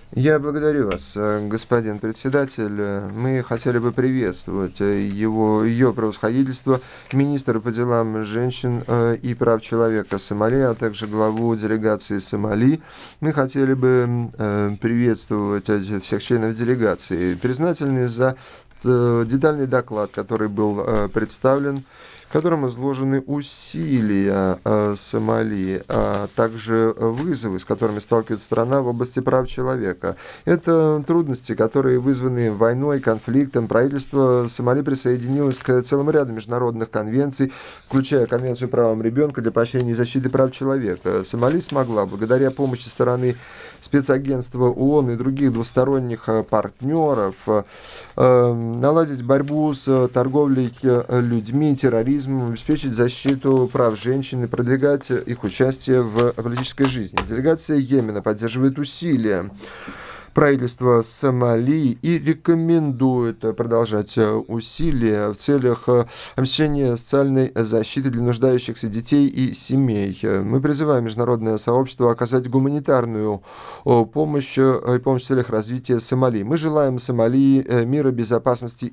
Я благодарю вас, господин председатель. Мы хотели бы приветствовать ее превосходительство, министра по делам женщин и прав человека Сомали, а также главу делегации Сомали. Мы хотели бы приветствовать всех членов делегации, признательны за детальный доклад, который был представлен, в котором изложены усилия Сомали, а также вызовы, с которыми сталкивается страна в области прав человека. Это трудности, которые вызваны войной, конфликтом. Правительство Сомали присоединилось к целому ряду международных конвенций, включая Конвенцию о правам ребенка для поощрения и защиты прав человека. Сомали смогла, благодаря помощи стороны спецагентства ООН и других двусторонних партнеров, наладить борьбу с торговлей людьми, терроризмом, обеспечить защиту прав женщин и продвигать их участие в политической жизни. Делегация Йемена поддерживает усилия правительства Сомали и рекомендует продолжать усилия в целях обеспечения социальной защиты для нуждающихся детей и семей. Мы призываем международное сообщество оказать гуманитарную помощь и помощь в целях развития Сомали. Мы желаем Сомали мира, безопасности